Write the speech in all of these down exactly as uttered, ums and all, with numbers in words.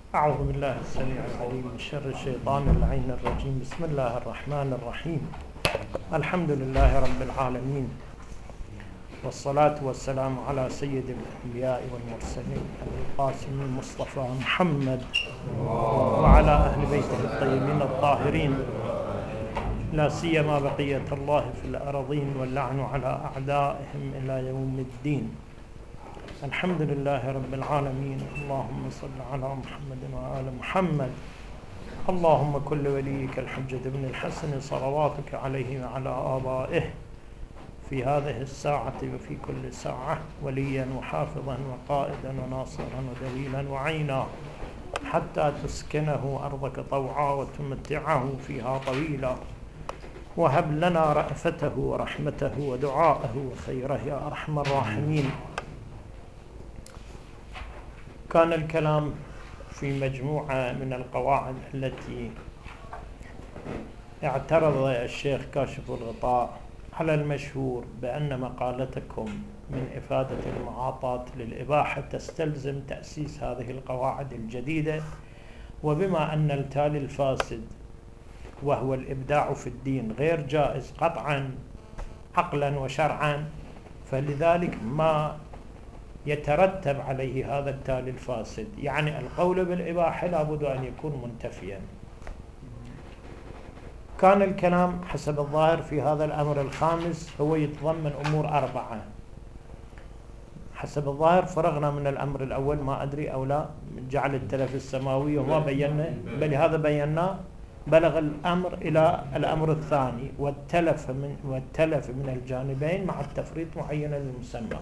أعوذ بالله السميع العليم من شر الشيطان اللعين الرجيم. بسم الله الرحمن الرحيم. الحمد لله رب العالمين، والصلاة والسلام على سيد الأنبياء والمرسلين القاسم المصطفى محمد وعلى أهل بيته الطيبين الطاهرين، لا سيما بقية الله في الأراضين، واللعن على أعدائهم إلى يوم الدين. الحمد لله رب العالمين. اللهم صل على محمد وآل محمد. اللهم كل وليك الحجة بن الحسن صلواتك عليه وعلى آبائه في هذه الساعة وفي كل ساعة وليا وحافظا وقائدا وناصرا ودليلا وعينا، حتى تسكنه أرضك طوعا وتمتعه فيها طويلا، وهب لنا رأفته ورحمته ودعاءه وخيره يا أرحم الراحمين. كان الكلام في مجموعة من القواعد التي اعترض الشيخ كاشف الغطاء على المشهور بأن مقالتكم من إفادة المعاطاة للإباحة تستلزم تأسيس هذه القواعد الجديدة، وبما أن التالي الفاسد وهو الإبداع في الدين غير جائز قطعا عقلا وشرعا، فلذلك ما يترتب عليه هذا التالي الفاسد، يعني القول بالإباحة لابد أن يكون منتفيا. كان الكلام حسب الظاهر في هذا الأمر الخامس هو يتضمن أمور أربعة حسب الظاهر. فرغنا من الأمر الأول، ما أدري أو لا، جعل التلف السماوي وما بينا، بل هذا بينا بلغ الأمر إلى الأمر الثاني، والتلف من, والتلف من الجانبين مع التفريط معينا للمسمى.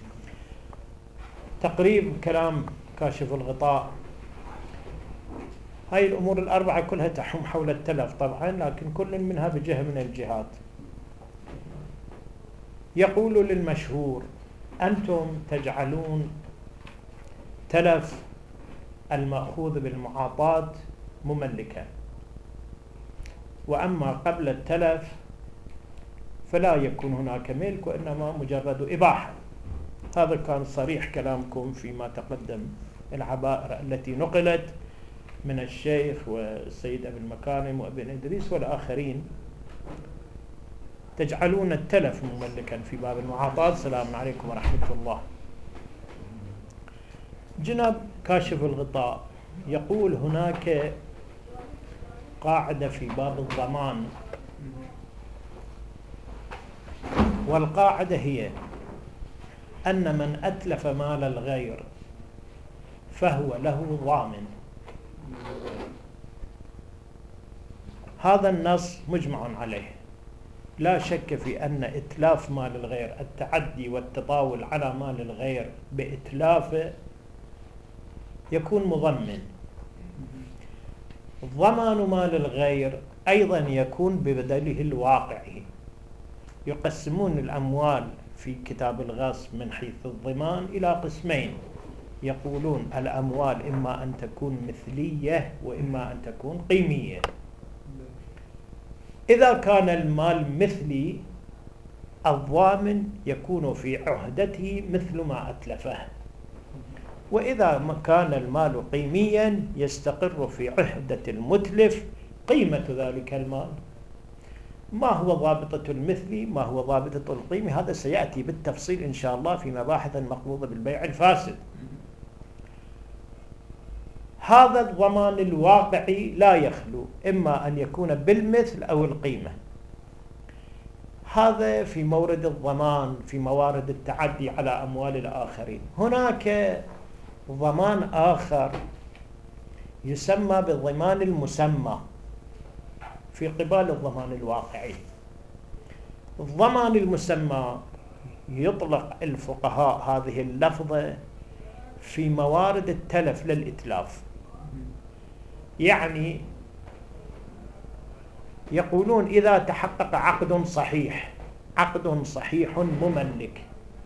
تقريب كلام كاشف الغطاء، هاي الأمور الأربعة كلها تحوم حول التلف طبعا، لكن كل منها بجهة من الجهات. يقول للمشهور: أنتم تجعلون تلف المأخوذ بالمعاطاة مملكا، وأما قبل التلف فلا يكون هناك ملك وإنما مجرد إباحة. هذا كان صريح كلامكم فيما تقدم، العبائر التي نقلت من الشيخ والسيد أبي المكارم وابن إدريس والآخرين. تجعلون التلف مملكا في باب المعاطاة. السلام عليكم ورحمة الله. جناب كاشف الغطاء يقول هناك قاعدة في باب الضمان، والقاعدة هي أن من أتلف مال الغير فهو له ضامن. هذا النص مجمع عليه، لا شك في أن إتلاف مال الغير، التعدي والتطاول على مال الغير بإتلافه، يكون مضمن. ضمان مال الغير أيضا يكون ببدله الواقعي. يقسمون الأموال في كتاب الغاص من حيث الضمان إلى قسمين، يقولون الأموال إما أن تكون مثلية وإما أن تكون قيمية. إذا كان المال مثلي، الضامن يكون في عهدته مثل ما أتلفه، وإذا كان المال قيميا يستقر في عهدة المتلف قيمة ذلك المال. ما هو ضابطة المثلي، ما هو ضابطة القيمة، هذا سيأتي بالتفصيل إن شاء الله في مباحث المقبوضة بالبيع الفاسد. هذا الضمان الواقعي لا يخلو إما أن يكون بالمثل أو القيمة. هذا في مورد الضمان، في موارد التعدي على أموال الآخرين. هناك ضمان آخر يسمى بالضمان المسمى في قبال الضمان الواقعي. الضمان المسمى يطلق الفقهاء هذه اللفظة في موارد التلف للإتلاف، يعني يقولون إذا تحقق عقد صحيح، عقد صحيح مملك،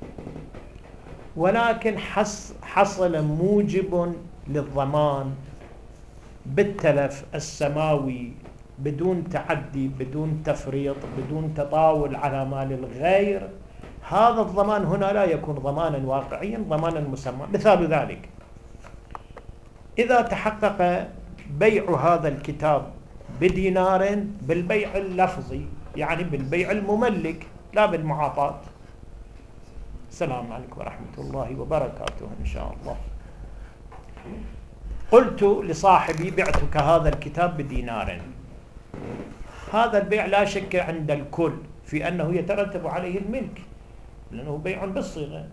ولكن حصل موجب للضمان بالتلف السماوي بدون تعدي، بدون تفريط، بدون تطاول على مال الغير، هذا الضمان هنا لا يكون ضمانا واقعيا، ضمانا مسمى. مثال ذلك إذا تحقق بيع هذا الكتاب بدينار بالبيع اللفظي، يعني بالبيع المملك لا بالمعاطاة. السلام عليكم ورحمة الله وبركاته. إن شاء الله قلت لصاحبي بعتك هذا الكتاب بدينار. هذا البيع لا شك عند الكل في أنه يترتب عليه الملك، لأنه بيع بالصيغة.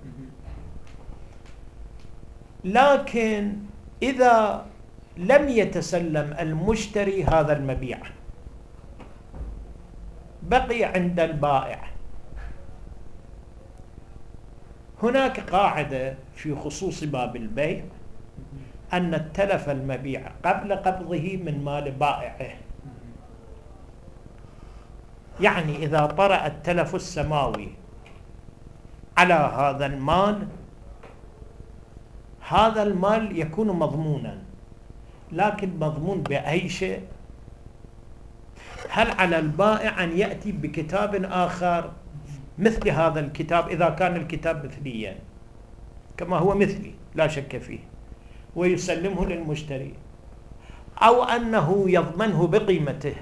لكن إذا لم يتسلم المشتري هذا المبيع، بقي عند البائع. هناك قاعدة في خصوص باب البيع أن التلف المبيع قبل قبضه من مال بائعه. يعني إذا طرأ التلف السماوي على هذا المال، هذا المال يكون مضمونا، لكن مضمون بأي شيء؟ هل على البائع أن يأتي بكتاب آخر مثل هذا الكتاب إذا كان الكتاب مثليا كما هو مثلي لا شك فيه، ويسلمه للمشتري، أو أنه يضمنه بقيمته؟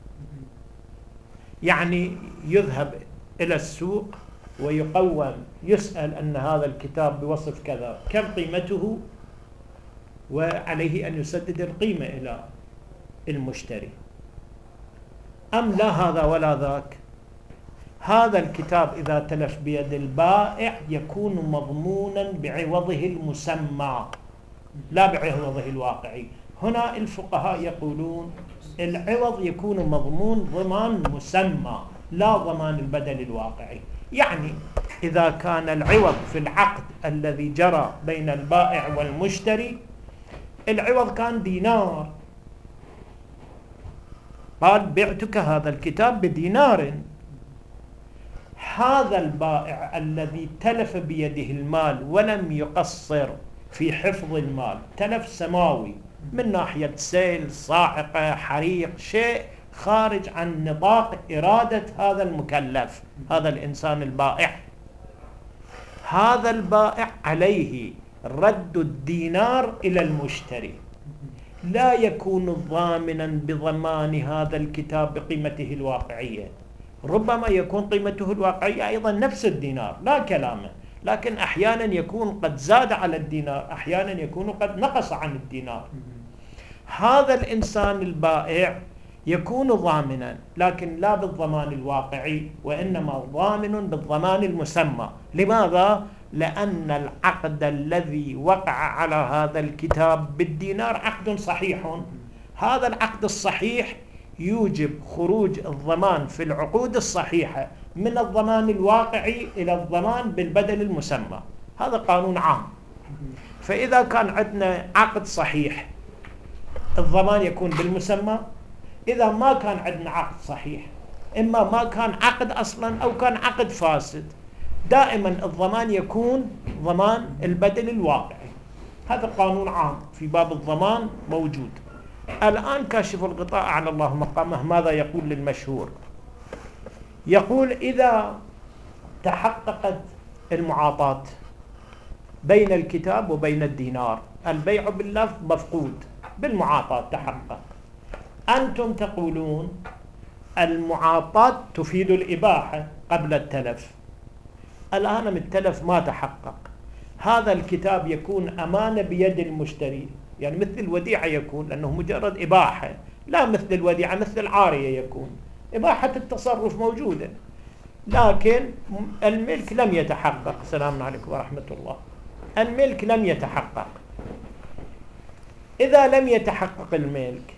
يعني يذهب إلى السوق ويقوم، يسأل أن هذا الكتاب بوصف كذا كم قيمته، وعليه أن يسدد القيمة إلى المشتري، أم لا هذا ولا ذاك؟ هذا الكتاب إذا تلف بيد البائع يكون مضمونا بعوضه المسمى لا بعوضه الواقعي. هنا الفقهاء يقولون العوض يكون مضمون ضمان مسمى لا ضمان البدل الواقعي. يعني إذا كان العوض في العقد الذي جرى بين البائع والمشتري العوض كان دينار، قال بعتك هذا الكتاب بدينار، هذا البائع الذي تلف بيده المال ولم يقصر في حفظ المال، تلف سماوي من ناحية سيل، صاعقة، حريق، شيء خارج عن نطاق إرادة هذا المكلف، هذا الإنسان البائع، هذا البائع عليه رد الدينار إلى المشتري، لا يكون ضامنا بضمان هذا الكتاب بقيمته الواقعية. ربما يكون قيمته الواقعية أيضا نفس الدينار لا كلامه، لكن أحيانا يكون قد زاد على الدينار، أحيانا يكون قد نقص عن الدينار. هذا الإنسان البائع يكون ضامنا، لكن لا بالضمان الواقعي، وإنما ضامن بالضمان المسمى. لماذا؟ لأن العقد الذي وقع على هذا الكتاب بالدينار عقد صحيح. هذا العقد الصحيح يوجب خروج الضمان في العقود الصحيحة من الضمان الواقعي إلى الضمان بالبدل المسمى. هذا قانون عام. فإذا كان عندنا عقد صحيح الضمان يكون بالمسمى. إذا ما كان عندنا عقد صحيح، إما ما كان عقد أصلا أو كان عقد فاسد، دائما الضمان يكون ضمان البدل الواقعي. هذا قانون عام في باب الضمان موجود. الآن كاشف الغطاء على الله مقامه ماذا يقول للمشهور؟ يقول إذا تحققت المعاطاة بين الكتاب وبين الدينار، البيع باللفظ مفقود، بالمعاطاة تحقق، أنتم تقولون المعاطاة تفيد الإباحة قبل التلف. الآن التلف ما تحقق، هذا الكتاب يكون أمانة بيد المشتري، يعني مثل الوديعة يكون، لأنه مجرد إباحة، لا مثل الوديعة مثل العارية يكون، إباحة التصرف موجودة، لكن الملك لم يتحقق. السلام عليكم ورحمة الله. الملك لم يتحقق. إذا لم يتحقق الملك،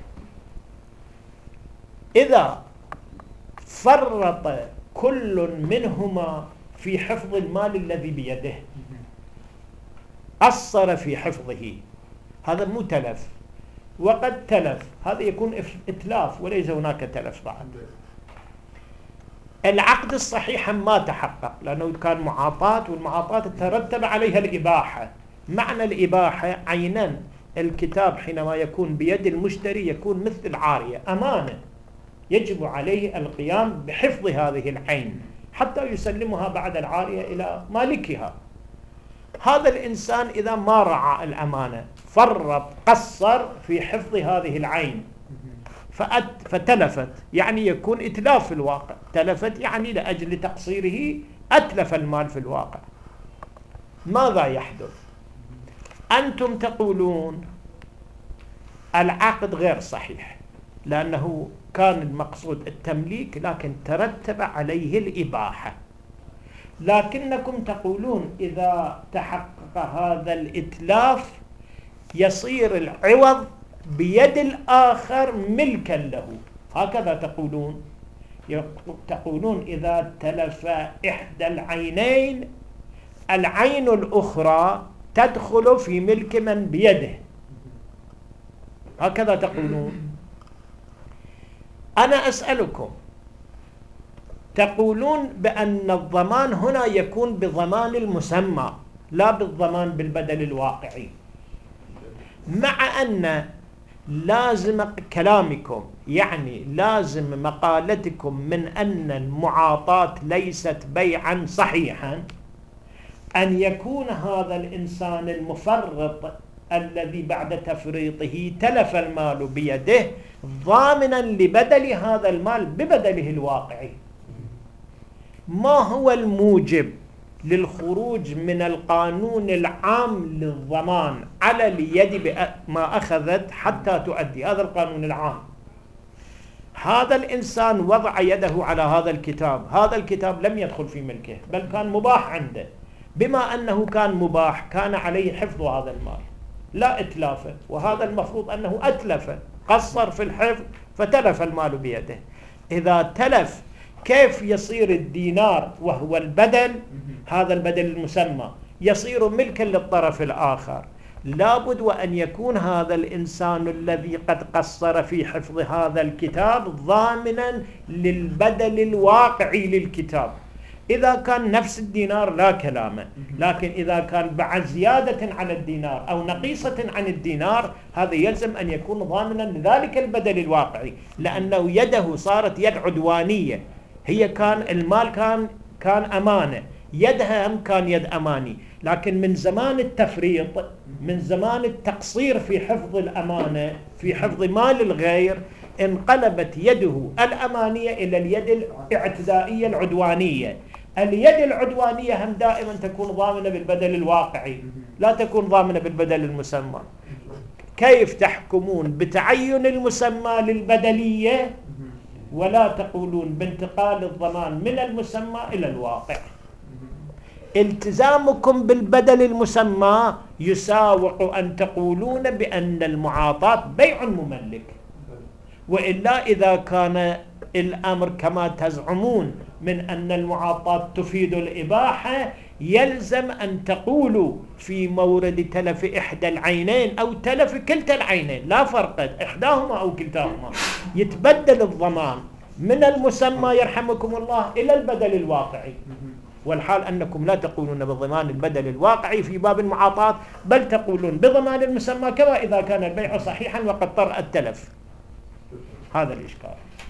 إذا فرط كل منهما في حفظ المال الذي بيده، قصر في حفظه، هذا مو تلف. وقد تلف، هذا يكون إتلاف وليس هناك تلف بعد. العقد الصحيح ما تحقق لأنه كان معاطاة، والمعاطاة ترتب عليها الإباحة. معنى الإباحة عينا الكتاب حينما يكون بيد المشتري يكون مثل العارية، أمانة، يجب عليه القيام بحفظ هذه العين حتى يسلمها بعد العارية إلى مالكها. هذا الإنسان إذا ما رعى الأمانة فرط قصر في حفظ هذه العين فتلفت، يعني يكون إتلاف في الواقع. تلفت يعني لأجل تقصيره أتلف المال في الواقع. ماذا يحدث؟ أنتم تقولون العقد غير صحيح لأنه كان المقصود التمليك لكن ترتب عليه الإباحة، لكنكم تقولون إذا تحقق هذا الإتلاف يصير العوض بيد الآخر ملكا له. هكذا تقولون. تقولون إذا تلف إحدى العينين العين الأخرى تدخل في ملك من بيده، هكذا تقولون. أنا أسألكم، تقولون بأن الضمان هنا يكون بضمان المسمى لا بالضمان بالبدل الواقعي، مع أن لازم كلامكم يعني لازم مقالتكم من أن المعاطاة ليست بيعا صحيحا أن يكون هذا الإنسان المفرط الذي بعد تفريطه تلف المال بيده ضامنا لبدل هذا المال ببدله الواقعي. ما هو الموجب للخروج من القانون العام للضمان على اليد ما أخذت حتى تؤدي؟ هذا القانون العام. هذا الإنسان وضع يده على هذا الكتاب، هذا الكتاب لم يدخل في ملكه بل كان مباح عنده، بما أنه كان مباح كان عليه حفظ هذا المال لا إتلافه، وهذا المفروض أنه أتلفه، قصر في الحفظ فتلف المال بيده. إذا تلف كيف يصير الدينار وهو البدل، هذا البدل المسمى، يصير ملكا للطرف الآخر؟ لابد وأن يكون هذا الإنسان الذي قد قصر في حفظ هذا الكتاب ضامنا للبدل الواقعي للكتاب. إذا كان نفس الدينار لا كلامه، لكن إذا كان بعد زيادة على الدينار أو نقيصة عن الدينار هذا يلزم أن يكون ضامنا لذلك البدل الواقعي، لأنه يده صارت يد عدوانية. هي كان المال كان كان أمانة، يدها هم كان يد أماني، لكن من زمان التفريط، من زمان التقصير في حفظ الأمانة في حفظ مال الغير، انقلبت يده الأمانية إلى اليد الاعتدائية العدوانية. اليد العدوانية هم دائما تكون ضامنة بالبدل الواقعي لا تكون ضامنة بالبدل المسمى. كيف تحكمون بتعين المسمى للبدلية ولا تقولون بانتقال الضمان من المسمى إلى الواقع؟ التزامكم بالبدل المسمى يساوق أن تقولون بأن المعاطاة بيع مملك، وإلا إذا كان الأمر كما تزعمون من أن المعاطاة تفيد الإباحة يلزم أن تقولوا في مورد تلف إحدى العينين أو تلف كلتا العينين لا فرق، إحداهما أو كلتاهما، يتبدل الضمان من المسمى يرحمكم الله إلى البدل الواقعي، والحال أنكم لا تقولون بضمان البدل الواقعي في باب المعاطاة بل تقولون بضمان المسمى كما إذا كان البيع صحيحا وقد طرأ التلف. هذا الإشكال.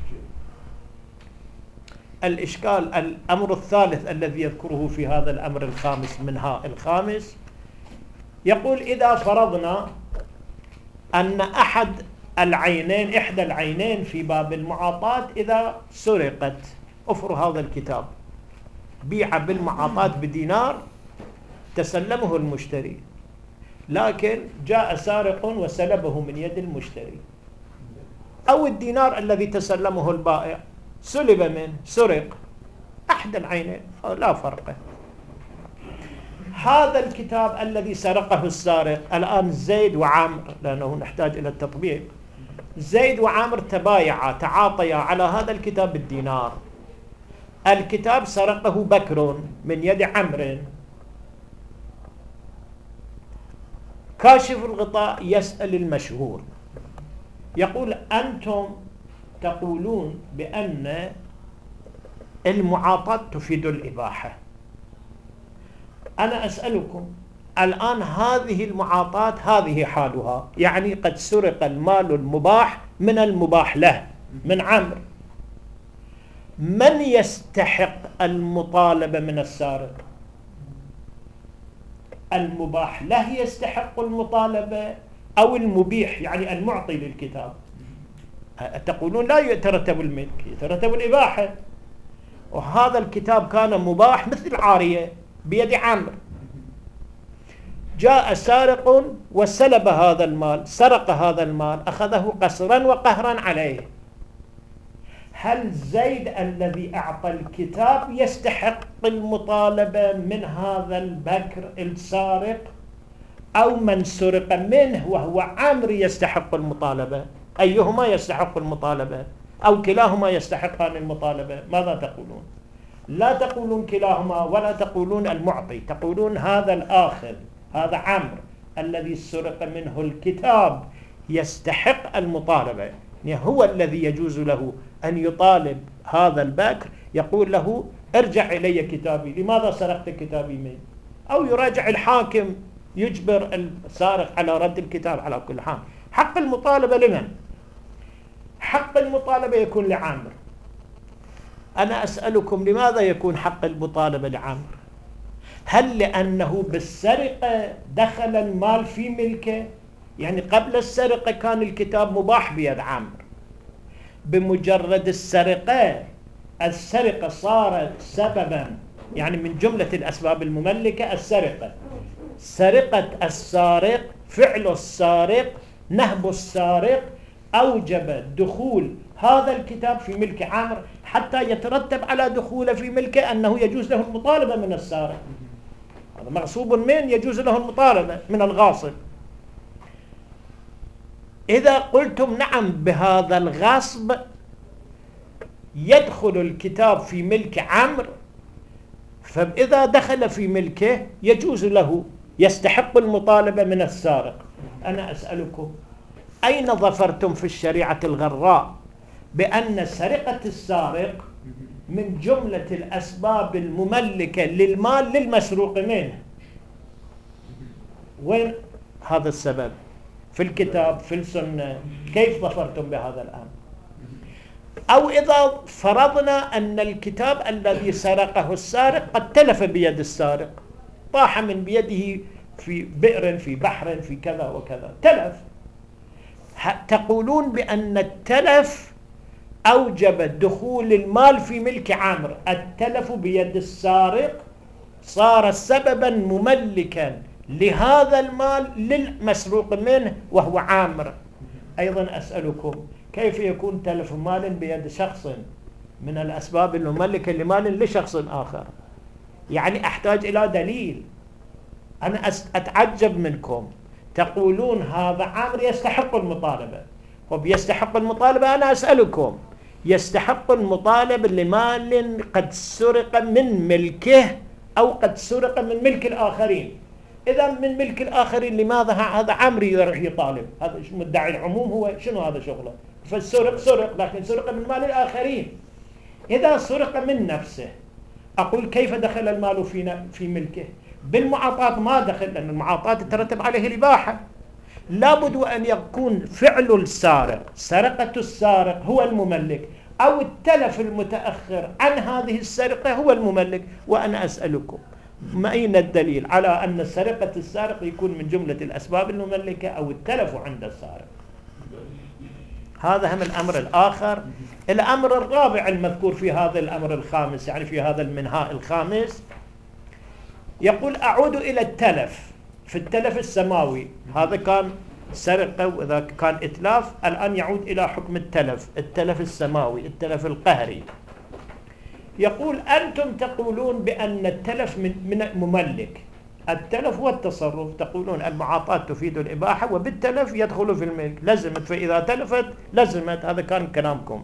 الإشكال الأمر الثالث الذي يذكره في هذا الأمر الخامس منها الخامس، يقول إذا فرضنا أن أحد العينين إحدى العينين في باب المعاطاة إذا سرقت، أفر هذا الكتاب بيع بالمعاطاة بدينار تسلمه المشتري، لكن جاء سارق وسلبه من يد المشتري، أو الدينار الذي تسلمه البائع سلب منه، سرق، أحد العينين لا فرق. هذا الكتاب الذي سرقه السارق الآن زيد وعامر، لأنه نحتاج إلى التطبيق، زيد وعامر تبايعا تعاطيا على هذا الكتاب بالدينار. الكتاب سرقه بكر من يد عمرو. كاشف الغطاء يسأل المشهور يقول أنتم تقولون بأن المعاطاة تفيد الإباحة، أنا أسألكم الآن هذه المعاطاة هذه حالها، يعني قد سرق المال المباح من المباح له من عمرو، من يستحق المطالبة من السارق؟ المباح له يستحق المطالبة أو المبيح يعني المعطي للكتاب. تقولون لا يترتب الملك، يترتب الإباحة. وهذا الكتاب كان مباح مثل العارية بيد عامر. جاء سارق وسلب هذا المال، سرق هذا المال، أخذه قسرا وقهرا عليه. هل زيد الذي أعطى الكتاب يستحق المطالبة من هذا البكر السارق، أو من سرق منه وهو عامر يستحق المطالبة؟ أيهما يستحق المطالبة؟ أو كلاهما يستحقان المطالبة؟ ماذا تقولون؟ لا تقولون كلاهما ولا تقولون المعطي، تقولون هذا الآخر، هذا عمرو الذي سرق منه الكتاب يستحق المطالبة، يعني هو الذي يجوز له أن يطالب هذا البكر، يقول له ارجع إلي كتابي، لماذا سرقت كتابي مني؟ أو يراجع الحاكم يجبر السارق على رد الكتاب. على كل حال حق المطالبة لمن؟ حق المطالبة يكون لعامر. أنا أسألكم لماذا يكون حق المطالبة لعامر؟ هل لأنه بالسرقة دخل المال في ملكه؟ يعني قبل السرقة كان الكتاب مباح بيد عامر، بمجرد السرقة السرقة صارت سببا، يعني من جملة الأسباب المملكة السرقة. سرقة السارق، فعل السارق، نهب السارق أوجب دخول هذا الكتاب في ملك عامر، حتى يترتب على دخوله في ملكه أنه يجوز له المطالبة من السارق. هذا مغصوب من يجوز له المطالبة من الغاصب. إذا قلتم نعم بهذا الغصب يدخل الكتاب في ملك عمرو، فإذا دخل في ملكه يجوز له، يستحق المطالبة من السارق. أنا أسألكم أين ظفرتم في الشريعة الغراء بأن سرقة السارق من جملة الأسباب المملكة للمال للمسروق منه؟ وين هذا السبب؟ في الكتاب، في السنة، كيف ظفرتم بهذا الأمر؟ أو إذا فرضنا أن الكتاب الذي سرقه السارق قد تلف بيد السارق، طاح من بيده في بئر، في بحر، في كذا وكذا، تلف. تقولون بأن التلف أوجب دخول المال في ملك عامر، التلف بيد السارق صار سببا مملكا لهذا المال للمسروق منه وهو عامر. أيضا أسألكم كيف يكون تلف مال بيد شخص من الأسباب المملكة لمال لشخص آخر؟ يعني أحتاج إلى دليل. أنا أتعجب منكم، تقولون هذا عامر يستحق المطالبة. طب يستحق المطالبة، أنا أسألكم يستحق المطالبة لمال قد سرق من ملكه أو قد سرق من ملك الآخرين. إذا من ملك الآخرين لماذا هذا عامر يطالب؟ هذا مدعي العموم، هو شنو هذا شغله؟ فالسرق سرق، لكن سرق من مال الآخرين. إذا سرق من نفسه أقول كيف دخل المال في في ملكه؟ بالمعاطاة ما دخل، لأن المعاطاة تترتب عليه الإباحة. لابد أن يكون فعل السارق، سرقة السارق هو المملك، أو التلف المتأخر عن هذه السرقة هو المملك. وأنا أسألكم ما أين الدليل على أن سرقة السارق يكون من جملة الأسباب المملكة أو التلف عند السارق؟ هذا هم الأمر الآخر. الأمر الرابع المذكور في هذا الأمر الخامس، يعني في هذا المنهاء الخامس، يقول أعود إلى التلف. في التلف السماوي هذا كان سرقة وإذا كان إتلاف، الآن يعود إلى حكم التلف، التلف السماوي، التلف القهري. يقول أنتم تقولون بأن التلف من, من مملك، التلف هو التصرف، تقولون المعاطاة تفيد الإباحة وبالتلف يدخل في الملك، لزمت، فإذا تلفت لزمت، هذا كان كلامكم.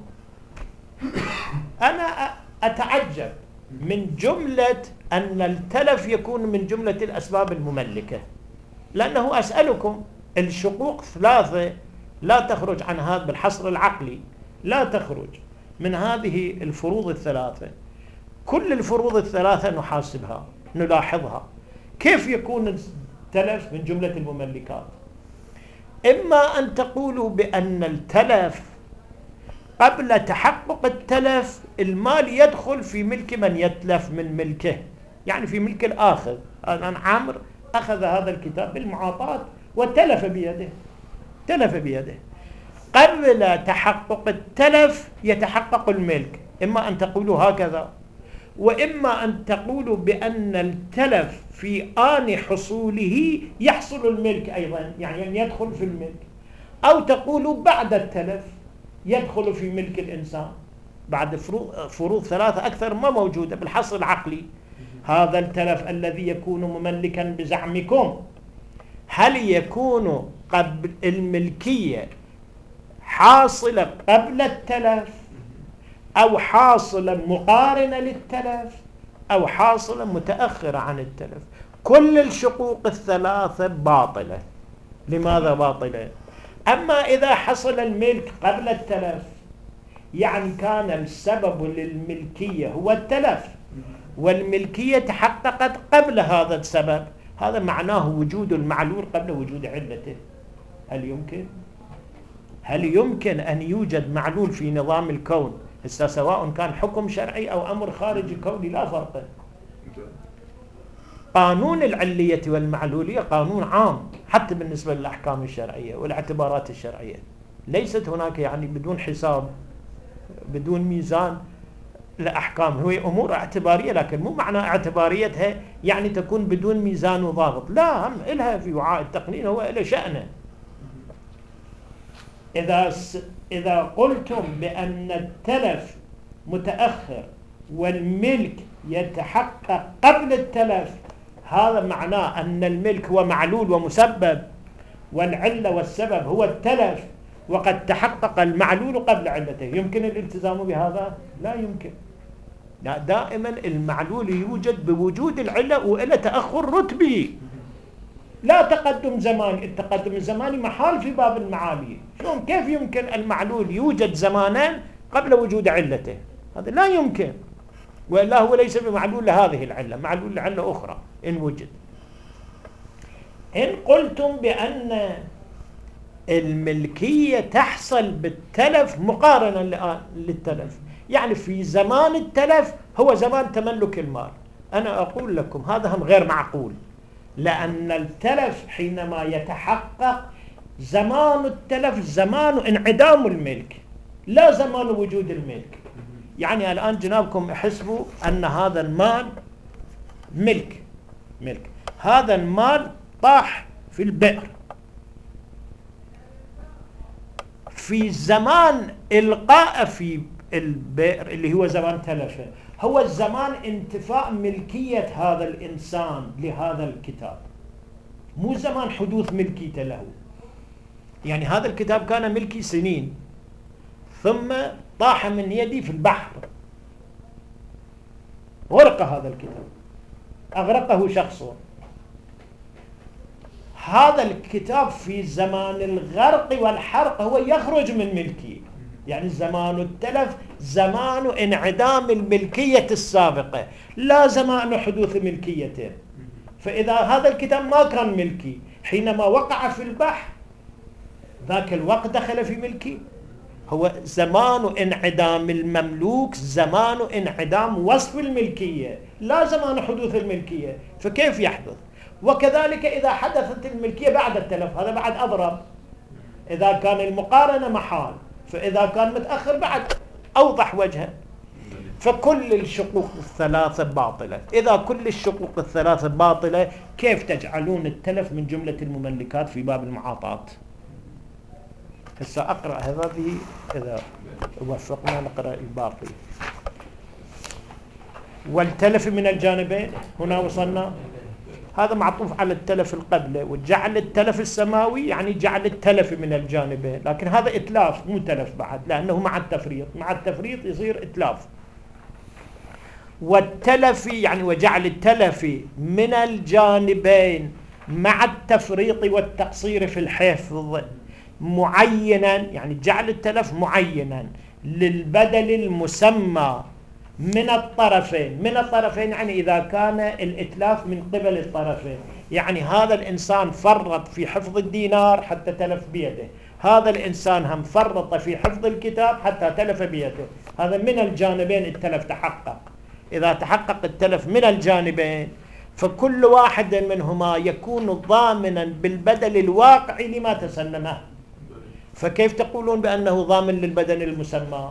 أنا أتعجب من جملة أن التلف يكون من جملة الأسباب المملكة، لأنه أسألكم الشقوق ثلاثة لا تخرج عن هذا بالحصر العقلي، لا تخرج من هذه الفروض الثلاثة. كل الفروض الثلاثة نحاسبها، نلاحظها. كيف يكون التلف من جملة المملكات؟ إما أن تقولوا بأن التلف قبل تحقق التلف المال يدخل في ملك من يتلف من ملكه، يعني في ملك الآخر. الآن عامر أخذ هذا الكتاب بالمعاطاة وتلف بيده، تلف بيده. قبل تحقق التلف يتحقق الملك، إما أن تقولوا هكذا، وإما أن تقولوا بأن التلف في آن حصوله يحصل الملك أيضا، يعني أن يدخل في الملك، أو تقولوا بعد التلف يدخل في ملك الإنسان. بعد فروض, فروض ثلاثة أكثر ما موجودة بالحصر العقلي. هذا التلف الذي يكون مملكا بزعمكم، هل يكون قبل الملكية حاصلة قبل التلف، أو حاصلة مقارنة للتلف، أو حاصلة متأخرة عن التلف؟ كل الشقوق الثلاثة باطلة. لماذا باطلة؟ أما إذا حصل الملك قبل التلف، يعني كان السبب للملكية هو التلف، والملكية تحققت قبل هذا السبب، هذا معناه وجود المعلول قبل وجود علته. هل يمكن؟ هل يمكن أن يوجد معلول في نظام الكون سواء كان حكم شرعي أو أمر خارجي كوني؟ لا فرق. قانون العلية والمعلولية قانون عام حتى بالنسبة للأحكام الشرعية والاعتبارات الشرعية، ليست هناك يعني بدون حساب بدون ميزان الأحكام، هي أمور اعتبارية، لكن مو معنى اعتباريتها يعني تكون بدون ميزان وضابط، لا، هم إلها في وعاء التقنين، هو إلى شأنه. إذا س... إذا قلتم بأن التلف متأخر والملك يتحقق قبل التلف، هذا معناه أن الملك هو معلول ومسبب، والعلة والسبب هو التلف، وقد تحقق المعلول قبل علته. يمكن الالتزام بهذا؟ لا يمكن. لا، دائما المعلول يوجد بوجود العلة وإلى تأخر رتبي، لا تقدم زماني. التقدم الزماني محال في باب المعالي. شلون كيف يمكن المعلول يوجد زمانا قبل وجود علته؟ هذا لا يمكن، وإلا هو ليس بمعلول لهذه العلة، معلول لعلة أخرى إن وجد. إن قلتم بأن الملكية تحصل بالتلف مقارنة للتلف، يعني في زمان التلف هو زمان تملك المال، أنا أقول لكم هذا هم غير معقول، لأن التلف حينما يتحقق زمان التلف زمان انعدام الملك لا زمان وجود الملك. يعني الآن جنابكم احسبوا أن هذا المال ملك ملك هذا المال طاح في البئر، في زمان إلقاء في البئر اللي هو زمان تلفه هو الزمان انتفاء ملكية هذا الإنسان لهذا الكتاب، مو زمان حدوث ملكيته له. يعني هذا الكتاب كان ملكي سنين، ثم طاح من يدي في البحر، غرق هذا الكتاب، أغرقه شخص. هذا الكتاب في زمان الغرق والحرق هو يخرج من ملكي، يعني زمان التلف زمان انعدام الملكية السابقة لا زمان حدوث ملكيته. فإذا هذا الكتاب ما كان ملكي حينما وقع في البحر، ذاك الوقت دخل في ملكي، هو زمان انعدام المملوك زمان انعدام وصف الملكية لا زمان حدوث الملكية، فكيف يحدث؟ وكذلك إذا حدثت الملكية بعد التلف هذا بعد أضرب، إذا كان المقارنة محال، فإذا كان متأخر بعد أوضح وجها. فكل الشقوق الثلاثة باطلة. إذا كل الشقوق الثلاثة باطلة كيف تجعلون التلف من جملة المملكات في باب المعاطاة؟ هسه أقرأ هذه إذا وفقنا نقرأ الباقي. والتلف من الجانبين هنا وصلنا، هذا معطوف على التلف القبلي، وجعل التلف السماوي يعني جعل التلف من الجانبين، لكن هذا إتلاف مو تلف بعد، لأنه مع التفريط، مع التفريط يصير إتلاف. والتلف يعني وجعل التلف من الجانبين مع التفريط والتقصير في الحفظ معينا، يعني جعل التلف معينا للبدل المسمى من الطرفين. من الطرفين يعني إذا كان الإتلاف من قبل الطرفين، يعني هذا الإنسان فرط في حفظ الدينار حتى تلف بيده، هذا الإنسان هم فرط في حفظ الكتاب حتى تلف بيده، هذا من الجانبين التلف تحقق. إذا تحقق التلف من الجانبين فكل واحد منهما يكون ضامنا بالبدل الواقعي لما تسلمه. فكيف تقولون بأنه ضامن للبدن المسمى؟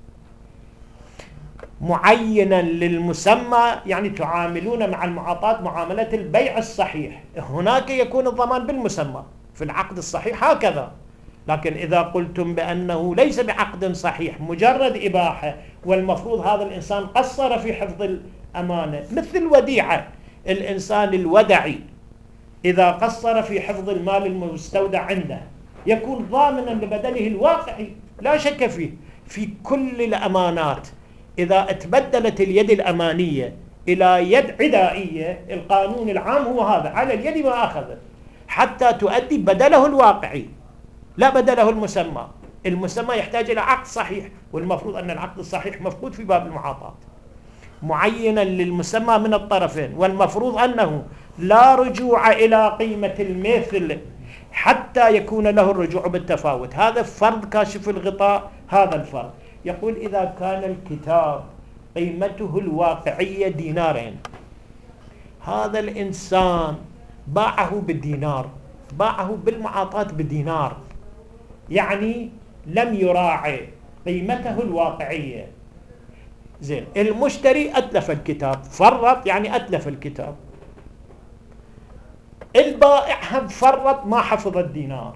معينا للمسمى يعني تعاملون مع المعاطاة معاملة البيع الصحيح، هناك يكون الضمان بالمسمى في العقد الصحيح هكذا. لكن إذا قلتم بأنه ليس بعقد صحيح مجرد إباحة، والمفروض هذا الإنسان قصر في حفظ الأمانة، مثل الوديعة، الإنسان الودعي إذا قصر في حفظ المال المستودع عنده يكون ضامنا لبدله الواقعي لا شك فيه. في كل الأمانات إذا تبدلت اليد الأمانية إلى يد عدائية، القانون العام هو هذا، على اليد ما أخذت حتى تؤدي بدله الواقعي لا بدله المسمى. المسمى يحتاج إلى عقد صحيح، والمفروض أن العقد الصحيح مفقود في باب المعاطاة معينا للمسمى من الطرفين، والمفروض أنه لا رجوع إلى قيمة المثل حتى يكون له الرجوع بالتفاوت. هذا فرض كاشف الغطاء. هذا الفرض يقول إذا كان الكتاب قيمته الواقعية دينارين، هذا الإنسان باعه بالدينار، باعه بالمعاطاة بدينار، يعني لم يراعي قيمته الواقعية. زين، المشتري أتلف الكتاب، فرط يعني أتلف الكتاب. البائع هم فرط ما حفظ الدينار.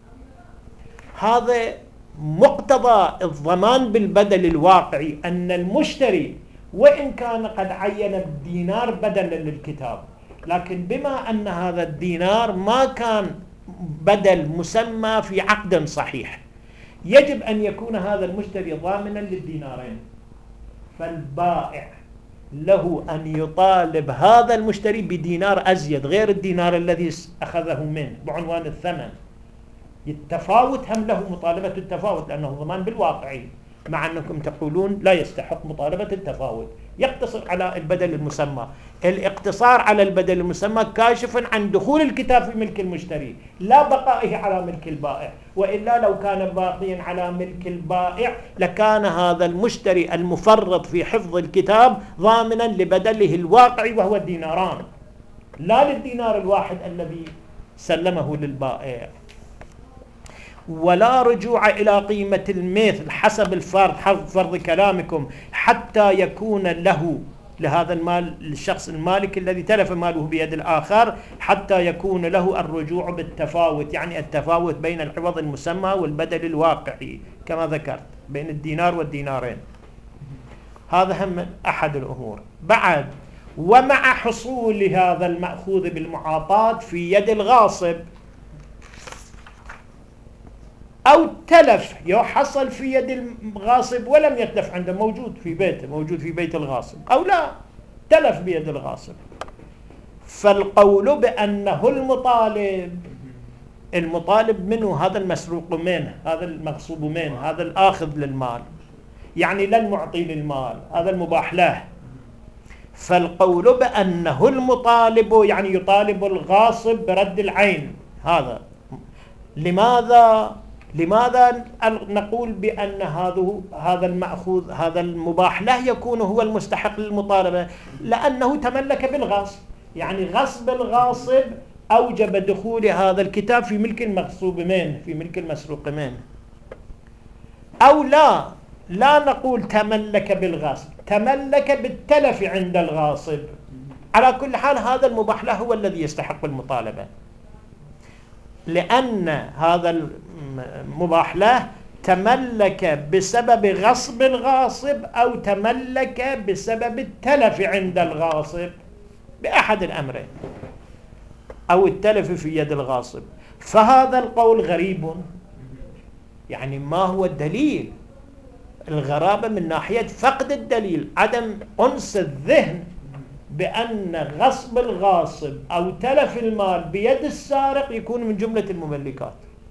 هذا مقتضى الضمان بالبدل الواقعي أن المشتري وإن كان قد عين الدينار بدلا للكتاب، لكن بما أن هذا الدينار ما كان بدل مسمى في عقد صحيح، يجب أن يكون هذا المشتري ضامنا للدينارين. فالبائع له أن يطالب هذا المشتري بدينار أزيد غير الدينار الذي أخذه منه بعنوان الثمن. التفاوت هم له مطالبة التفاوت لأنه ضمان بالواقعي، مع أنكم تقولون لا يستحق مطالبة التفاوت، يقتصر على البدل المسمى. الاقتصار على البدل المسمى كاشف عن دخول الكتاب في ملك المشتري لا بقائه على ملك البائع، وإلا لو كان باقيا على ملك البائع لكان هذا المشتري المفرط في حفظ الكتاب ضامنا لبدله الواقعي وهو الديناران، لا للدينار الواحد الذي سلمه للبائع. ولا رجوع إلى قيمة المثل حسب الفرض، حسب فرض كلامكم، حتى يكون له لهذا المال الشخص المالك الذي تلف ماله بيد الآخر، حتى يكون له الرجوع بالتفاوت، يعني التفاوت بين العوض المسمى والبدل الواقعي كما ذكرت بين الدينار والدينارين. هذا هم أحد الأمور. بعد، ومع حصول هذا المأخوذ بالمعاطاة في يد الغاصب أو تلف، يحصل في يد الغاصب ولم يتلف عنده، موجود في بيته، موجود في بيت الغاصب، أو لا تلف بيد الغاصب، فالقول بأنه المطالب المطالب منه هذا المسروق منه، هذا المغصوب منه، هذا الآخذ للمال، يعني لا المعطي للمال، هذا المباح له. فالقول بأنه المطالب يعني يطالب الغاصب برد العين. هذا لماذا لماذا نقول بأن هذا هذا المأخوذ هذا المباح له يكون هو المستحق للمطالبة؟ لأنه تملك بالغصب، يعني غصب الغاصب أوجب دخول هذا الكتاب في ملك المغصوب منه، في ملك المسروق منه. أو لا لا نقول تملك بالغصب، تملك بالتلف عند الغاصب. على كل حال هذا المباح له هو الذي يستحق المطالبة، لأن هذا المباح له تملك بسبب غصب الغاصب أو تملك بسبب التلف عند الغاصب، بأحد الأمرين، أو التلف في يد الغاصب. فهذا القول غريب، يعني ما هو الدليل؟ الغرابة من ناحية فقد الدليل، عدم أنس الذهن بأن غصب الغاصب أو تلف المال بيد السارق يكون من جملة المملكات.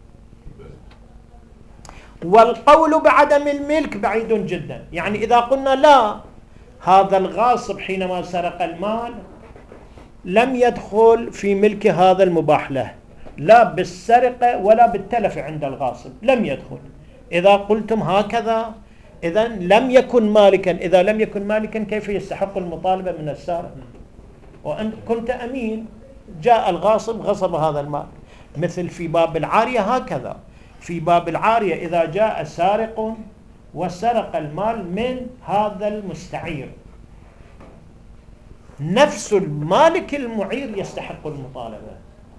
والقول بعدم الملك بعيد جدا، يعني إذا قلنا لا، هذا الغاصب حينما سرق المال لم يدخل في ملك هذا المباح له، لا بالسرقة ولا بالتلف عند الغاصب، لم يدخل. إذا قلتم هكذا إذا لم يكن مالكا، إذا لم يكن مالكا كيف يستحق المطالبة من السارق؟ وأنت كنت أمين، جاء الغاصب غصب هذا المال، مثل في باب العارية هكذا. في باب العارية إذا جاء سارق وسرق المال من هذا المستعير، نفس المالك المعير يستحق المطالبة.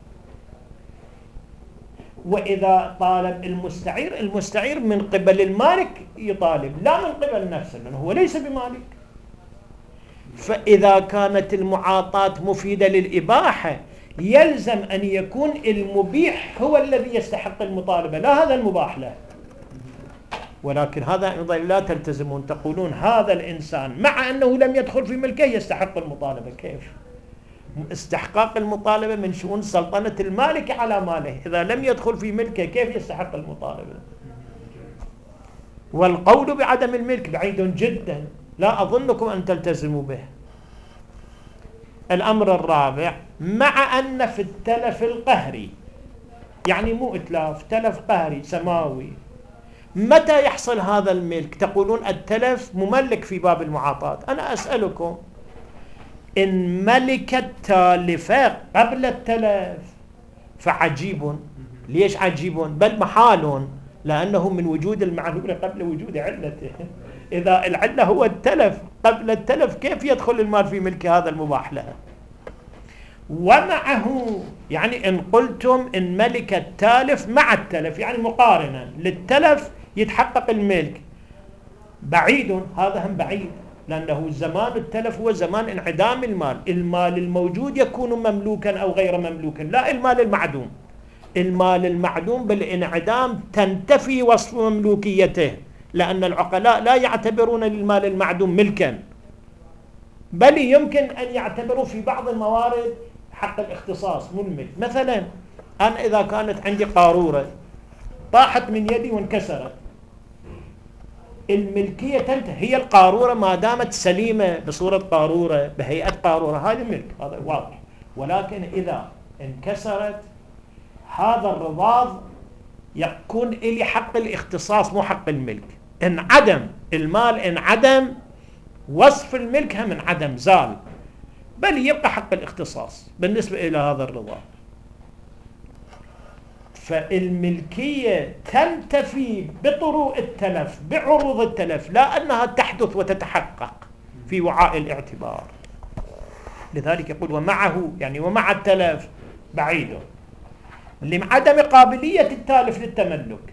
وإذا طالب المستعير، المستعير من قبل المالك يطالب، لا من قبل نفسه، لأنه هو ليس بمالك. فإذا كانت المعاطاة مفيدة للإباحة يلزم أن يكون المبيح هو الذي يستحق المطالبة، لا هذا المباح له. ولكن هذا أيضا لا تلتزمون، تقولون هذا الإنسان مع أنه لم يدخل في ملكه يستحق المطالبة. كيف؟ استحقاق المطالبة من شؤون سلطنة المالك على ماله، إذا لم يدخل في ملكه كيف يستحق المطالبة؟ والقول بعدم الملك بعيد جدا، لا أظنكم أن تلتزموا به. الأمر الرابع، مع أن في التلف القهري، يعني مو إتلاف، تلف قهري سماوي، متى يحصل هذا الملك؟ تقولون التلف مملك في باب المعاطاة. أنا أسألكم، إن ملك التالف قبل التلف فعجيب. ليش عجيب؟ بل محال، لأنه من وجود المعلول قبل وجود علته. إذا العلة هو التلف قبل التلف كيف يدخل المال في ملك هذا المباح له؟ ومعه، يعني إن قلتم إن ملك التالف مع التلف، يعني مقارنة للتلف يتحقق الملك، بعيد، هذا هم بعيد، لأنه زمان التلف هو زمان انعدام المال. المال الموجود يكون مملوكا أو غير مملوكا، لا المال المعدوم. المال المعدوم بالانعدام تنتفي وصف مملوكيته، لأن العقلاء لا يعتبرون للمال المعدوم ملكا، بل يمكن أن يعتبروا في بعض الموارد حق الاختصاص مو الملك. مثلا أنا إذا كانت عندي قارورة طاحت من يدي وانكسرت، الملكية تنتهي، هي القارورة ما دامت سليمة بصورة قارورة بهيئة قارورة هذا ملك، هذا واضح. ولكن إذا انكسرت هذا الرضاض يكون إلي حق الاختصاص مو حق الملك. انعدم المال، انعدم وصف الملك هم انعدم زال، بل يبقى حق الاختصاص بالنسبة إلى هذا الرضاض. فالملكية تنتفي بطروء التلف، بعروض التلف، لا أنها تحدث وتتحقق في وعاء الاعتبار. لذلك يقول ومعه، يعني ومع التلف بعيد لعدم قابلية التالف للتملك.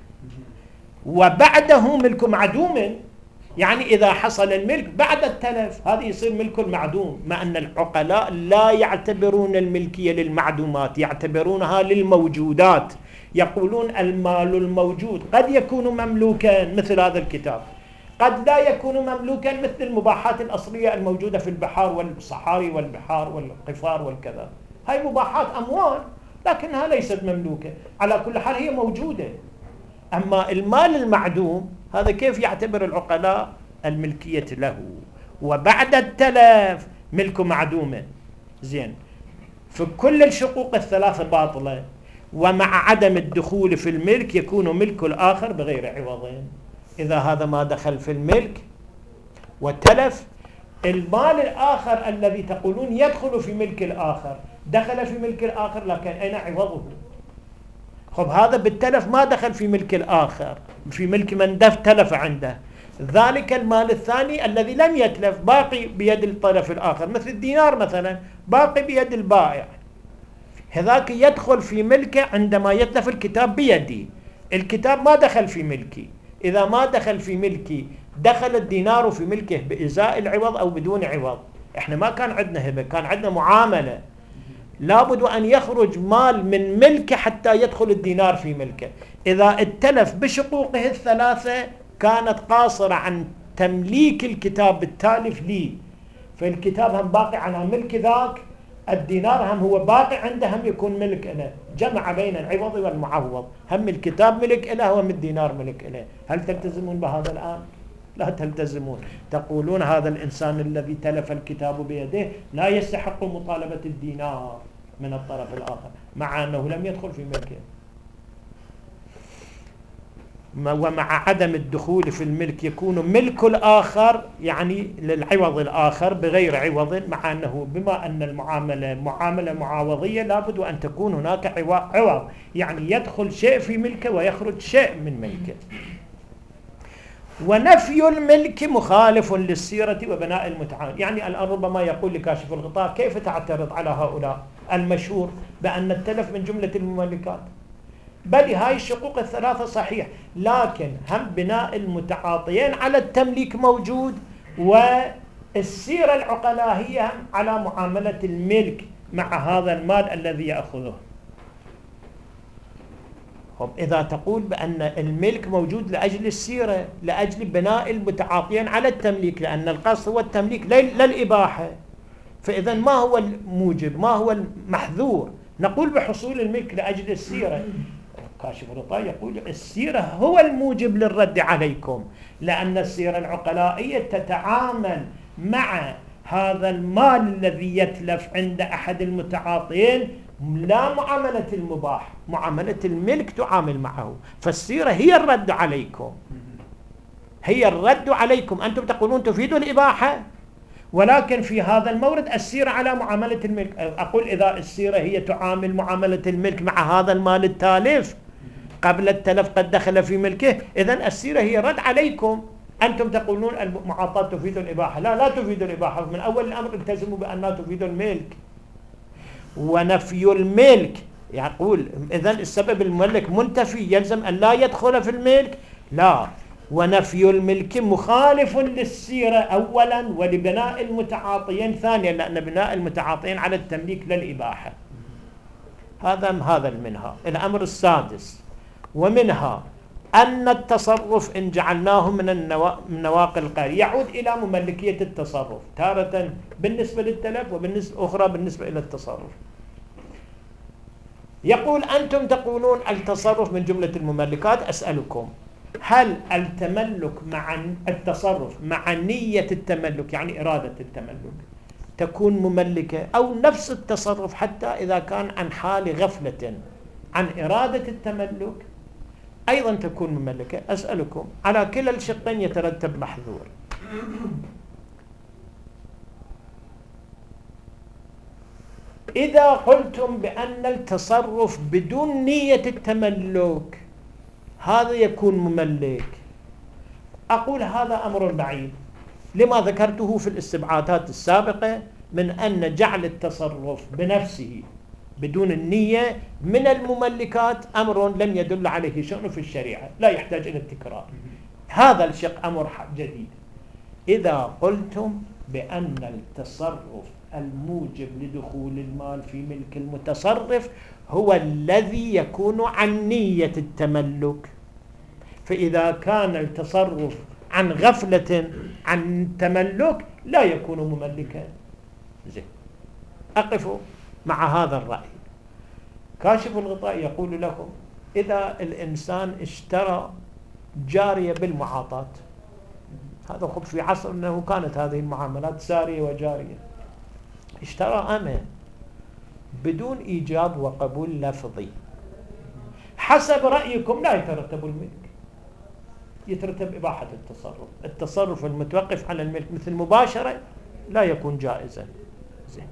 وبعده ملك معدوم، يعني إذا حصل الملك بعد التلف هذا يصير ملك معدوم، مع أن العقلاء لا يعتبرون الملكية للمعدومات، يعتبرونها للموجودات. يقولون المال الموجود قد يكون مملوكا مثل هذا الكتاب، قد لا يكون مملوكا مثل المباحات الأصلية الموجودة في البحار والصحاري والبحار والقفار والكذا. هاي مباحات أموال لكنها ليست مملوكة، على كل حال هي موجودة. أما المال المعدوم هذا كيف يعتبر العقلاء الملكية له؟ وبعد التلف ملك معدومة. زين، في كل الشقوق الثلاثة باطلة، ومع عدم الدخول في الملك يكون ملك الآخر بغير عوضين. إذا هذا ما دخل في الملك وتلف، المال الآخر الذي تقولون يدخل في ملك الآخر دخل في ملك الآخر، لكن أين عوضه؟ خب هذا بالتلف ما دخل في ملك الآخر، في ملك من دف تلف عنده. ذلك المال الثاني الذي لم يتلف باقي بيد الطرف الآخر، مثل الدينار مثلا باقي بيد البائع، هذاك يدخل في ملكه عندما يتلف الكتاب بيدي. الكتاب ما دخل في ملكي، إذا ما دخل في ملكي دخل الدينار في ملكه بإزاء العوض أو بدون عوض. إحنا ما كان عندنا هبة، كان عندنا معاملة، لابد أن يخرج مال من ملكه حتى يدخل الدينار في ملكه. إذا اتلف بشقوقه الثلاثة كانت قاصرة عن تمليك الكتاب بالتالف لي، فالكتاب هم باقي على ملك ذاك، الدينار هم هو باقي عنده، هم يكون ملك له. جمع بين العوض والمعوض، هم الكتاب ملك له وهم الدينار ملك له. هل تلتزمون بهذا الآن؟ لا تلتزمون، تقولون هذا الإنسان الذي تلف الكتاب بيده لا يستحق مطالبة الدينار من الطرف الآخر، مع أنه لم يدخل في ملكه. ومع عدم الدخول في الملك يكون ملك الآخر يعني للعوض الآخر بغير عوض، مع أنه بما أن المعاملة معاملة معاوضية لابد وأن تكون هناك عوض، يعني يدخل شيء في ملكه ويخرج شيء من ملكه. ونفي الملك مخالف للسيرة وبناء المتعامل. يعني الآن ربما يقول لكاشف الغطاء كيف تعترض على هؤلاء المشهور بأن التلف من جملة المملكات؟ بل هاي الشقوق الثلاثة صحيح، لكن هم بناء المتعاطيين على التمليك موجود، والسيرة العقلاء هي على معاملة الملك مع هذا المال الذي يأخذه. إذا تقول بأن الملك موجود لأجل السيرة، لأجل بناء المتعاطيين على التمليك، لأن القصد هو التمليك لا الإباحة، فإذا ما هو الموجب؟ ما هو المحذور؟ نقول بحصول الملك لأجل السيرة. كاشف الغطاء يقول السيرة هو الموجب للرد عليكم، لأن السيرة العقلائية تتعامل مع هذا المال الذي يتلف عند أحد المتعاطين لا معاملة المباح، معاملة الملك تعامل معه، فالسيرة هي الرد عليكم، هي الرد عليكم. أنتم تقولون تفيد الإباحة، ولكن في هذا المورد السيرة على معاملة الملك. أقول إذا السيرة هي تعامل معاملة الملك مع هذا المال التالف قبل التلف قد دخل في ملكه، إذن السيرة هي رد عليكم. أنتم تقولون المعاطاة تفيد الإباحة، لا لا تفيد الإباحة، من أول الأمر التزموا بأنها تفيد الملك. ونفي الملك يقول إذن السبب الملك منتفي، يلزم أن لا يدخل في الملك، لا. ونفي الملك مخالف للسيرة أولا، ولبناء المتعاطيين ثانيا، لأن بناء المتعاطيين على التمليك للإباحة. هذا هذا منها. الأمر السادس ومنها أن التصرف إن جعلناه من النواقل القهرية يعود إلى مملكية التصرف، تارة بالنسبة للتلف وبالنسبة أخرى بالنسبة إلى التصرف. يقول أنتم تقولون التصرف من جملة المملكات، أسألكم هل التملك مع التصرف مع نية التملك يعني إرادة التملك تكون مملكة، أو نفس التصرف حتى إذا كان عن حال غفلة عن إرادة التملك أيضا تكون مملكة؟ أسألكم على كلا الشقين يترتب محذور. إذا قلتم بأن التصرف بدون نية التملك هذا يكون مملك، أقول هذا أمر بعيد لما ذكرته في الاستبعادات السابقة من أن جعل التصرف بنفسه بدون النية من المملكات أمر لم يدل عليه شأن في الشريعة، لا يحتاج إلى التكرار. هذا الشق أمر جديد. إذا قلتم بأن التصرف الموجب لدخول المال في ملك المتصرف هو الذي يكون عن نية التملك، فإذا كان التصرف عن غفلة عن تملك لا يكون مملكا. زين، أقف مع هذا الرأي. كاشف الغطاء يقول لكم إذا الإنسان اشترى جارية بالمعاطاة، هذا خب في عصر أنه كانت هذه المعاملات سارية وجارية، اشترى أمان بدون إيجاب وقبول لفظي، حسب رأيكم لا يترتب الملك، يترتب إباحة التصرف. التصرف المتوقف على الملك مثل مباشرة لا يكون جائزا. زين،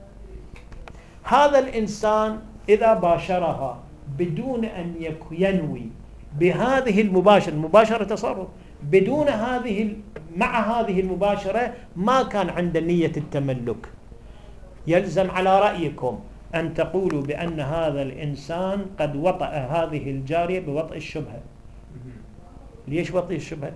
هذا الإنسان إذا باشرها بدون أن ينوي بهذه المباشرة، المباشرة تصرف، بدون هذه مع هذه المباشرة ما كان عنده نية التملك، يلزم على رأيكم أن تقولوا بأن هذا الإنسان قد وطأ هذه الجارية بوطئ الشبهة. ليش وطئ الشبهة؟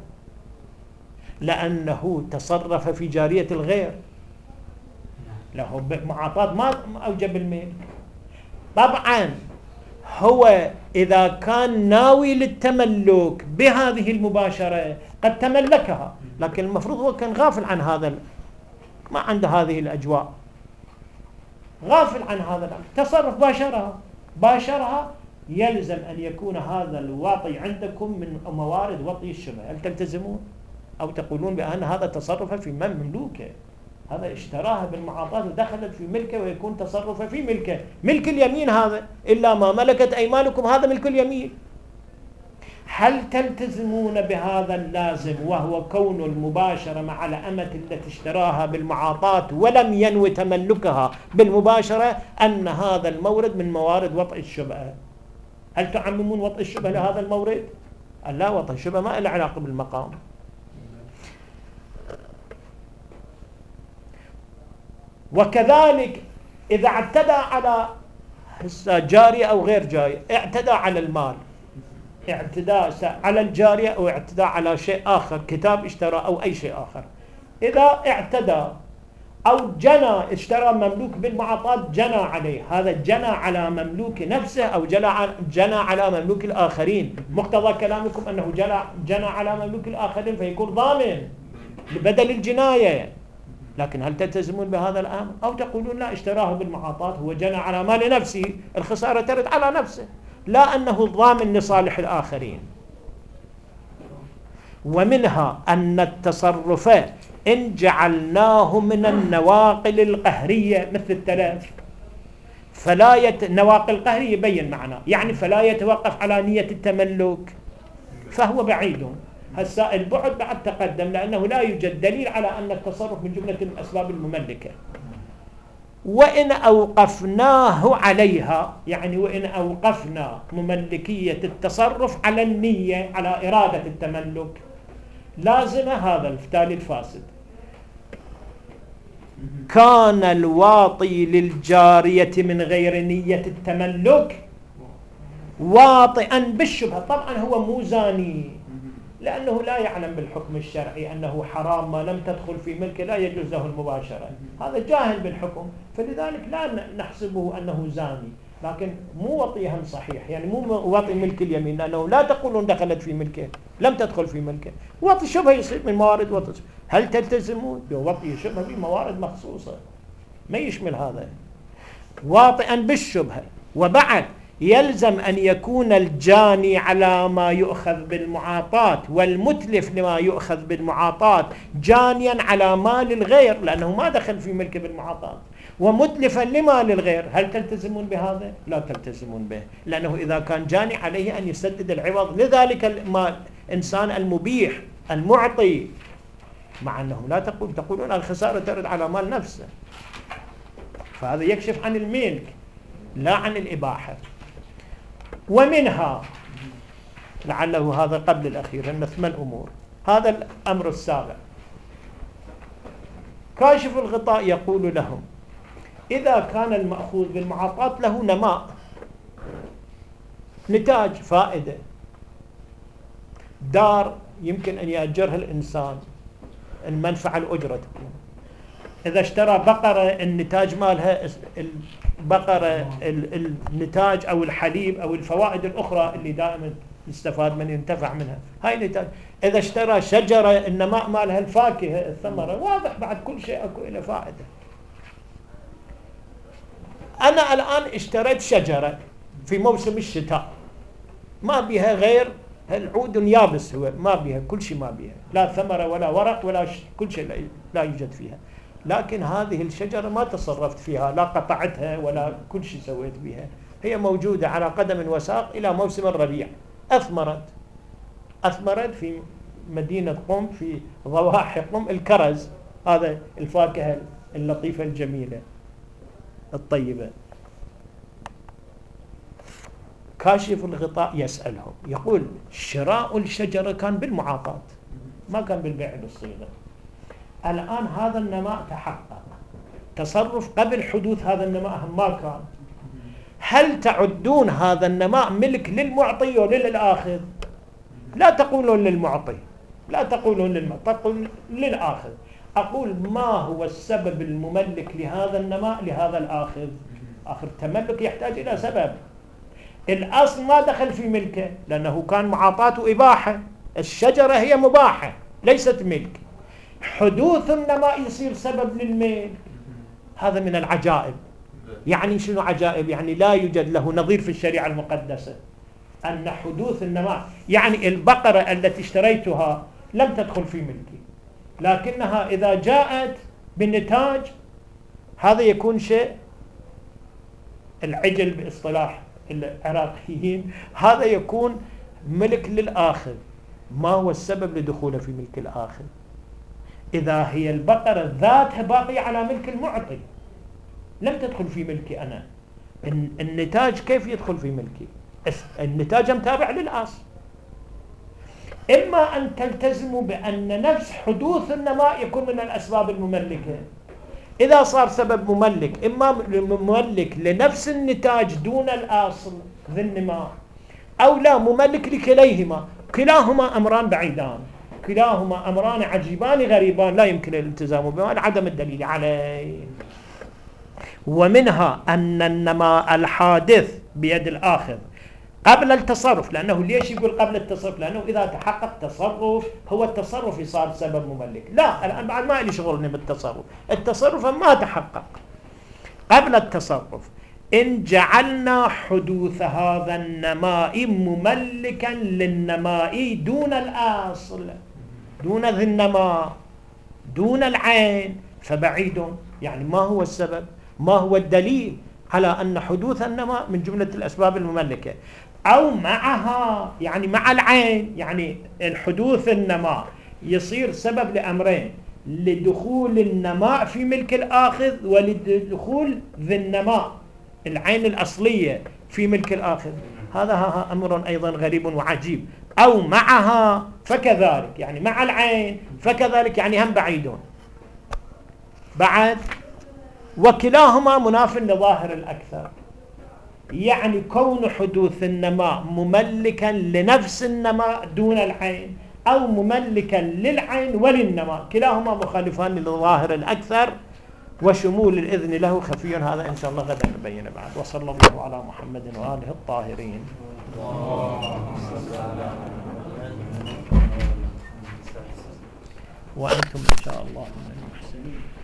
لأنه تصرف في جارية الغير، له معاطاة ما أوجب الميل. طبعا هو إذا كان ناوي للتملك بهذه المباشرة قد تملكها، لكن المفروض هو كان غافل عن هذا، ما عنده هذه الأجواء، غافل عن هذا الأمر، تصرف باشرها باشرها يلزم أن يكون هذا الواطي عندكم من موارد وطي الشبهة. هل تلتزمون أو تقولون بأن هذا تصرف في من مملوكه، هذا اشتراها بالمعاطاة ودخلت في ملكه ويكون تصرف في ملكه، ملك اليمين هذا، إلا ما ملكت أيمانكم هذا ملك اليمين. هل تلتزمون بهذا اللازم وهو كون المباشرة مع الأمة التي اشتراها بالمعاطاة ولم ينوي تملكها بالمباشرة أن هذا المورد من موارد وطئ الشبهة؟ هل تعممون وطئ الشبهة لهذا المورد؟ لا، وطئ الشبهة ما له علاقة بالمقام. وكذلك إذا اعتدى على جارية أو غير جارية، اعتدى على المال، اعتداء على الجارية أو اعتداء على شيء آخر، كتاب اشترى أو أي شيء آخر، إذا اعتدى أو جنى، اشترى مملوك بالمعاطاة جنى عليه، هذا جنى على مملوك نفسه أو جنى على مملوك الآخرين. مقتضى كلامكم أنه جنى, جنى على مملوك الآخرين فيكون ضامن لبدل الجناية. لكن هل تلتزمون بهذا الأمر أو تقولون لا، اشتراه بالمعاطاة هو جنى على مال نفسه، الخسارة ترد على نفسه، لا أنه ضامن لصالح الآخرين. ومنها أن التصرف إن جعلناه من النواقل القهرية مثل التلف فلا يت... نواقل قهرية يبين معناه، يعني فلا يتوقف على نية التملك فهو بعيد. هسا البعد بعد تقدم لأنه لا يوجد دليل على أن التصرف من جملة الأسباب المملكة. وإن أوقفناه عليها، يعني وإن أوقفنا مملكية التصرف على النية على إرادة التملك، لازم هذا التالي الفاسد. كان الواطي للجارية من غير نية التملك واطئا بالشبهة. طبعا هو مو زاني لأنه لا يعلم بالحكم الشرعي أنه حرام، ما لم تدخل في ملكه لا يجوز له المباشرة، هذا جاهل بالحكم، فلذلك لا نحسبه أنه زاني، لكن مو وطيها صحيح، يعني مو وطي ملك اليمين، لأنه لا تقولون دخلت في ملكه، لم تدخل في ملكه. وطي شبه يصير من موارد وطي. هل تلتزمون بوطي شبه بموارد مخصوصة؟ ما يشمل هذا. واطئا بالشبهة. وبعد يلزم أن يكون الجاني على ما يؤخذ بالمعاطاة والمتلف لما يؤخذ بالمعاطاة جانيا على مال الغير، لأنه ما دخل في ملكه بالمعاطاة، ومتلفا لمال الغير. هل تلتزمون بهذا؟ لا تلتزمون به، لأنه إذا كان جاني عليه أن يسدد العوض لذلك المال، إنسان المبيح المعطي، مع أنهم لا تقول تقولون الخسارة ترد على مال نفسه، فهذا يكشف عن الملك لا عن الإباحة. ومنها لعله هذا قبل الأخير أن ثمان أمور. هذا الأمر السابع، كاشف الغطاء يقول لهم إذا كان المأخوذ بالمعاطاة له نماء، نتاج، فائدة، دار يمكن أن يأجرها الإنسان، المنفعة الأجرة تكون. إذا اشترى بقرة النتاج مالها البقرة النتاج أو الحليب أو الفوائد الأخرى اللي دائما يستفاد من ينتفع منها، هاي نتاج. إذا اشترى شجرة النماء مالها الفاكهة الثمرة، واضح بعد كل شيء أكو له فائدة. أنا الآن اشتريت شجرة في موسم الشتاء ما بها غير العود يابس، هو ما بها كل شيء، ما بها لا ثمرة ولا ورق ولا كل شيء لا يوجد فيها، لكن هذه الشجرة ما تصرفت فيها، لا قطعتها ولا كل شيء سويت بها، هي موجودة على قدم وساق إلى موسم الربيع، أثمرت أثمرت في مدينة قم، في ضواحي قم، الكرز، هذا الفاكهة اللطيفة الجميلة الطيبة. كاشف الغطاء يسألهم يقول شراء الشجرة كان بالمعاطاة ما كان بالبيع بالصيغة. الآن هذا النماء تحقق، تصرف قبل حدوث هذا النماء ما كان، هل تعدون هذا النماء ملك للمعطي وللآخذ؟ لا تقولون للمعطي، لا تقولون للمعطي، تقولون للآخذ. أقول ما هو السبب المملك لهذا النماء لهذا الآخذ؟ آخر التملك يحتاج إلى سبب. الأصل ما دخل في ملكه لأنه كان معاطاة وإباحة، الشجرة هي مباحة ليست ملك، حدوث النماء يصير سبب للملك، هذا من العجائب. يعني شنو عجائب؟ يعني لا يوجد له نظير في الشريعة المقدسة أن حدوث النماء، يعني البقرة التي اشتريتها لم تدخل في ملكي، لكنها إذا جاءت بالنتاج هذا يكون شيء، العجل باصطلاح العراقيين هذا يكون ملك للآخذ، ما هو السبب لدخوله في ملك الآخذ؟ إذا هي البقرة ذاتها باقية على ملك المعطي لم تدخل في ملكي أنا، النتاج كيف يدخل في ملكي؟ النتاج متابع للأصل. إما أن تلتزموا بأن نفس حدوث النماء يكون من الأسباب المملكة. إذا صار سبب مملك، إما مملك لنفس النتاج دون الأصل ذي النماء، أو لا مملك لكليهما، كلاهما أمران بعيدان، كلاهما أمران عجيبان غريبان لا يمكن الالتزام بهما لعدم الدليل عليه. ومنها أن النماء الحادث بيد الآخر قبل التصرف، لأنه ليش يقول قبل التصرف؟ لأنه إذا تحقق تصرف هو التصرف صار سبب مملك. لا، الآن بعد ما لي شغلني بالتصرف، التصرف ما تحقق قبل التصرف. إن جعلنا حدوث هذا النماء مملكا للنماء دون الأصل، دون ذي النماء، دون العين، فبعيد. يعني ما هو السبب؟ ما هو الدليل على أن حدوث النماء من جملة الأسباب المملكة؟ أو معها، يعني مع العين، يعني الحدوث النماء يصير سبب لأمرين: لدخول النماء في ملك الآخذ، ولدخول ذي النماء العين الأصلية في ملك الآخذ. هذا أمر أيضا غريب وعجيب. أو معها فكذلك، يعني مع العين فكذلك، يعني هم بعيدون بعد. وكلاهما مناف لظاهر الأكثر، يعني كون حدوث النماء مملكا لنفس النماء دون العين، أو مملكا للعين وللنماء، كلاهما مخالفان لظاهر الأكثر، وشمول الإذن له خفي. هذا إن شاء الله غدا نبين بعد. وصلى الله على محمد وآله الطاهرين. وأنتم إن شاء الله من المحسنين.